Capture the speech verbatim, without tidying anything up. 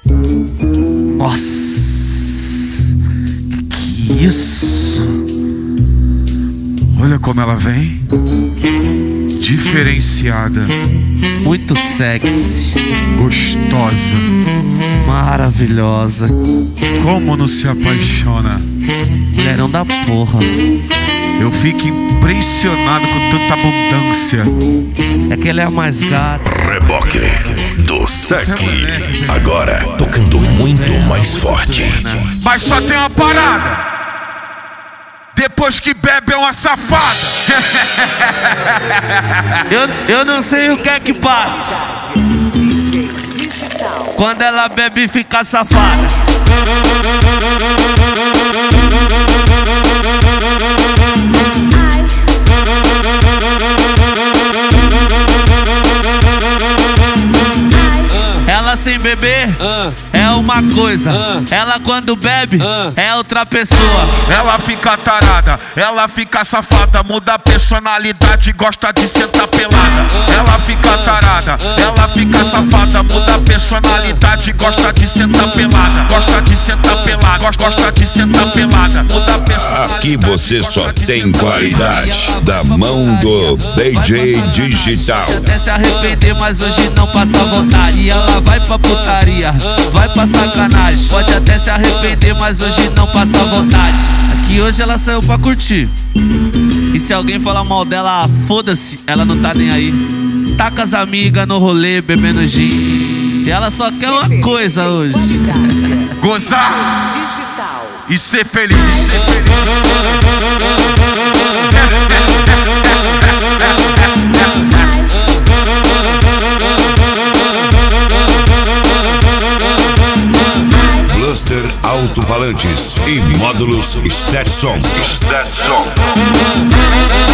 Nossa, que que isso? Olha como ela vem, diferenciada, muito sexy, gostosa, maravilhosa. como não se apaixona? Mulherão da porra. Eu fico impressionado com tanta abundância. É que ela é a mais gata. Reboque do Sec. Agora tocando muito mais forte. Mas só tem uma parada: depois que bebe é uma safada. Eu, eu não sei o que é que passa quando ela bebe e fica safada. Ela sem beber uh, é uma coisa, uh, ela quando bebe uh, é outra pessoa. Ela fica tarada, ela fica safada, muda a personalidade, gosta de sentar pelada. Ela fica tarada, ela fica safada, muda a personalidade, gosta de sentar pelada. Gosta de sentar pelada, gosta de sentar pelada, muda a personalidade. Aqui você só tem qualidade da mão do D J Digital. Até se arrepender, mas hoje não passa vontade. E ela vai pra putaria, vai pra sacanagem. Pode até se arrepender, mas hoje não passa vontade. Aqui hoje ela saiu pra curtir. E se alguém falar mal dela, foda-se, ela não tá nem aí. Tá com as amigas no rolê, bebendo gin. E ela só quer uma coisa hoje: gozar e ser feliz. Cluster Alto-Falantes e módulos Stetson. Stetson.